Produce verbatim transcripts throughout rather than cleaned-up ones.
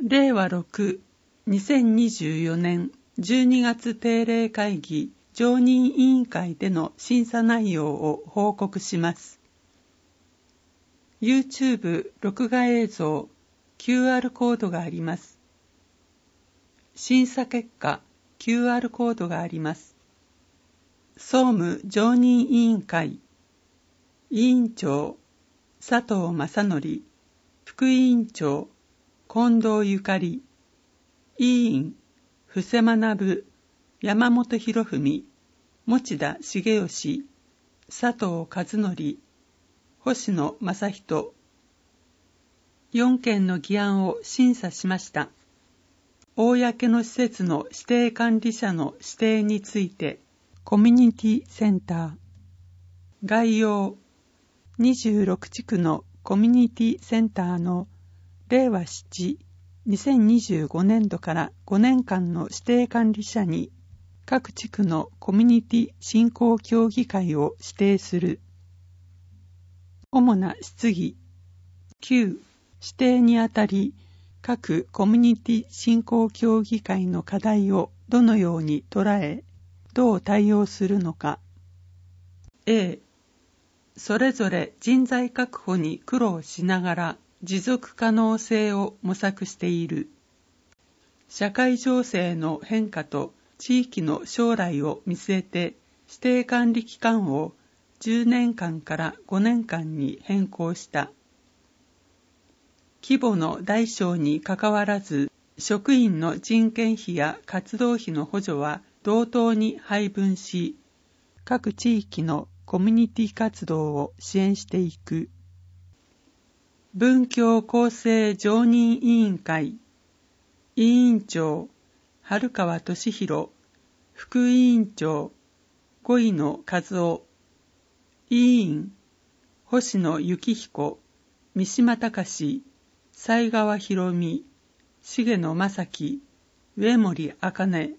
れいわろく、にせんにじゅうよねんじゅうにがつ定例会議常任委員会での審査内容を報告します。YouTube 録画映像 キューアール コードがあります。審査結果 キューアール コードがあります。総務常任委員会委員長佐藤正則、副委員長近藤ゆかり、委員布施学、山本博文、持田重義、佐藤和則、星野正人。よんけんの議案を審査しました。公の施設の指定管理者の指定について、コミュニティセンター。概要。にじゅうろくちくのコミュニティセンターのれいわなな、にせんにじゅうごねんどからごねんかんの指定管理者に各地区のコミュニティ振興協議会を指定する。主な質疑。きゅう、指定にあたり各コミュニティ振興協議会の課題をどのように捉え、どう対応するのか。A、それぞれ人材確保に苦労しながら持続可能性を模索している。社会情勢の変化と地域の将来を見据えて指定管理期間をじゅうねんかんからごねんかんに変更した。規模の大小にかかわらず、職員の人件費や活動費の補助は同等に配分し、各地域のコミュニティ活動を支援していく。文教厚生常任委員会委員長春川俊弘、副委員長五井野和夫、委員星野幸彦、三島隆、犀川博美、重野正樹、上森茜。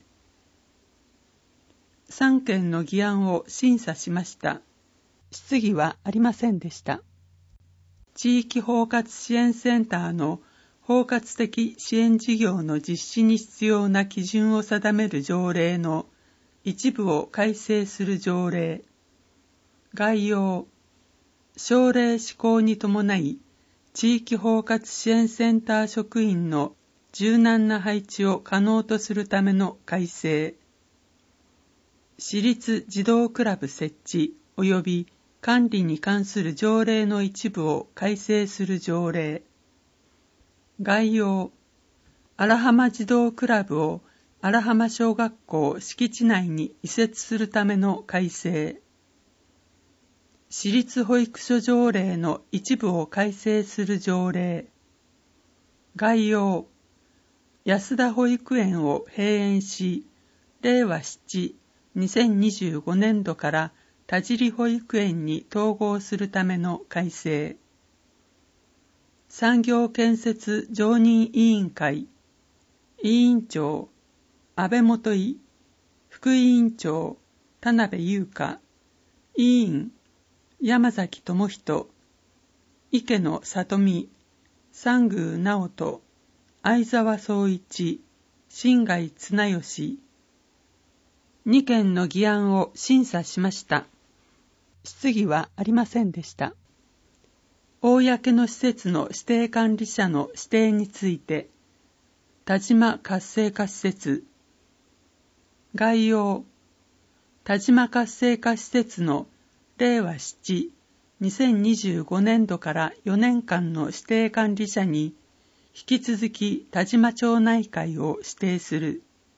さんけんの議案を審査しました。質疑はありませんでした。地域包括支援センターの包括的支援事業の実施に必要な基準を定める条例の一部を改正する条例。概要。省令施行に伴い、地域包括支援センター職員の柔軟な配置を可能とするための改正。私立児童クラブ設置及び管理に関する条例の一部を改正する条例。概要。荒浜児童クラブを荒浜小学校敷地内に移設するための改正。私立保育所条例の一部を改正する条例。概要。安田保育園を閉園し、れいわなな、にせんにじゅうごねんどから田尻保育園に統合するための改正。産業建設常任委員会委員長安倍元井、副委員長田辺優香、委員山崎智人、池野里美、三宮直人、相沢総一、新貝綱吉。にけんの議案を審査しました。質疑はありませんでした。公の施設の指定管理者の指定について、田島活性化施設。概要。田島活性化施設のれいわなな、にせんにじゅうごねんどからよねんかんの指定管理者に、引き続き田島町内会を指定する。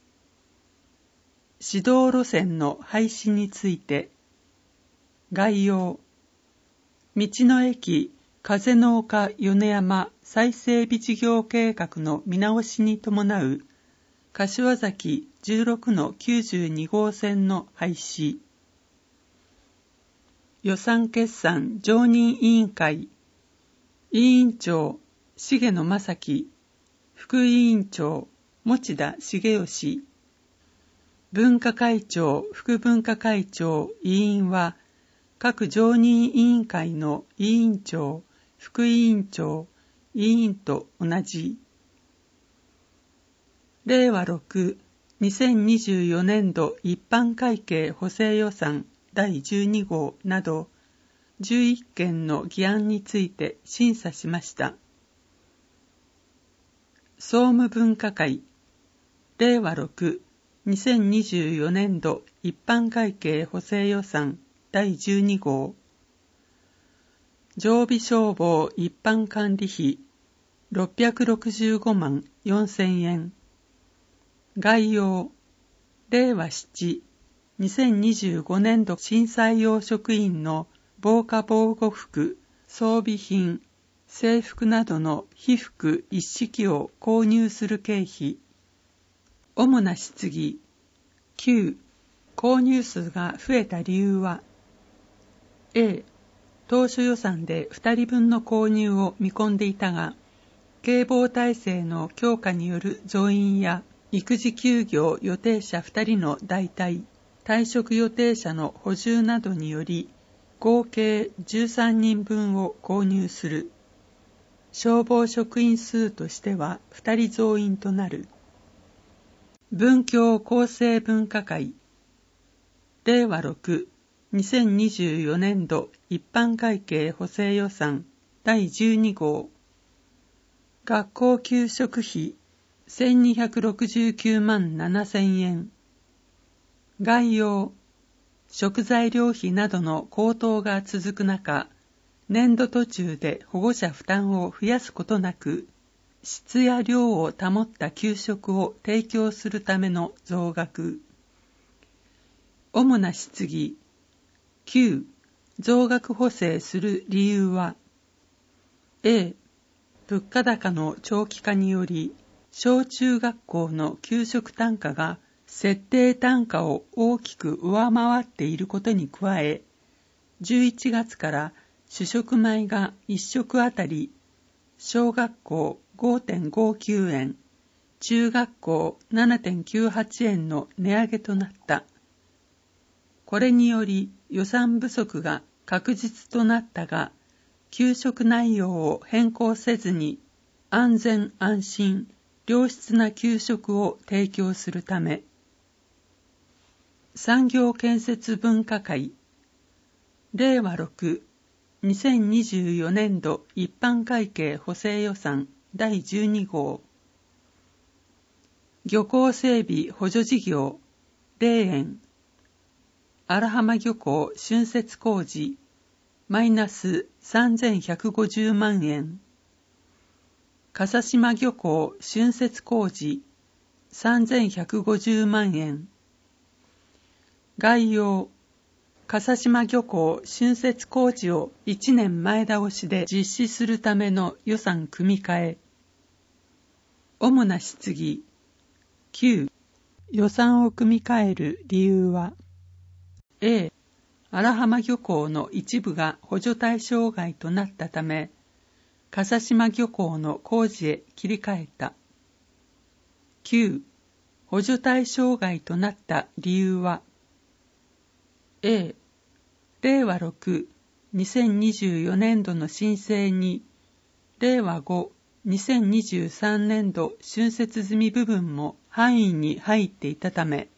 指導路線の廃止について。概要。道の駅風の丘米山再整備事業計画の見直しに伴う柏崎じゅうろくのきゅうじゅうにごうせんの廃止。予算決算常任委員会委員長重野正樹、副委員長持田重義。文化会長、副文化会長、委員は、各常任委員会の委員長、副委員長、委員と同じ。 れいわろく、にせんにじゅうよねんど一般会計補正予算だいじゅうにごうなどじゅういっけんの議案について審査しました。総務分科会れいわろく、にせんにじゅうよねんど一般会計補正予算だいじゅうにごう常備消防一般管理費ろっぴゃくろくじゅうごまんよんせんえん概要れいわなな、にせんにじゅうごねんど震災用職員の防火防護服、装備品、制服などの被服一式を購入する経費。主な質疑。きゅう、購入数が増えた理由は A、当初予算でふたりぶんの購入を見込んでいたが、警防体制の強化による増員や育児休業予定者ふたりの代替、退職予定者の補充などにより、合計じゅうさんにんぶんを購入する。消防職員数としてはふたり増員となる。文教厚生文化会れいわろく、にせんにじゅうよねんど一般会計補正予算だいじゅうにごう学校給食費せんにひゃくろくじゅうきゅうまんななせんえん概要食材料費などの高騰が続く中、年度途中で保護者負担を増やすことなく、質や量を保った給食を提供するための増額。主な質疑。きゅう、増額補正する理由は A、物価高の長期化により、小中学校の給食単価が設定単価を大きく上回っていることに加え、じゅういちがつから主食米がいっしょくあたり小学校 ごてんごきゅうえん、中学校 ななてんきゅうはちえんの値上げとなった。これにより予算不足が確実となったが、給食内容を変更せずに安全安心、良質な給食を提供するため、産業建設分科会れいわろく、にせんにじゅうよねんど一般会計補正予算だいじゅうにごう漁港整備補助事業れいえん荒浜漁港浚渫工事マイナスさんぜんひゃくごじゅうまんえん笠島漁港浚渫工事さんぜんひゃくごじゅうまんえん概要笠島漁港浚渫工事をいちねんまえ倒しで実施するための予算組み替え。主な質疑。きゅう、予算を組み替える理由は A、荒浜漁港の一部が補助対象外となったため、笠島漁港の工事へ切り替えた。きゅう、補助対象外となった理由はA、れいわろく、にせんにじゅうよねんどの申請に、れいわご、にせんにじゅうさんねんど浚渫済み部分も範囲に入っていたため、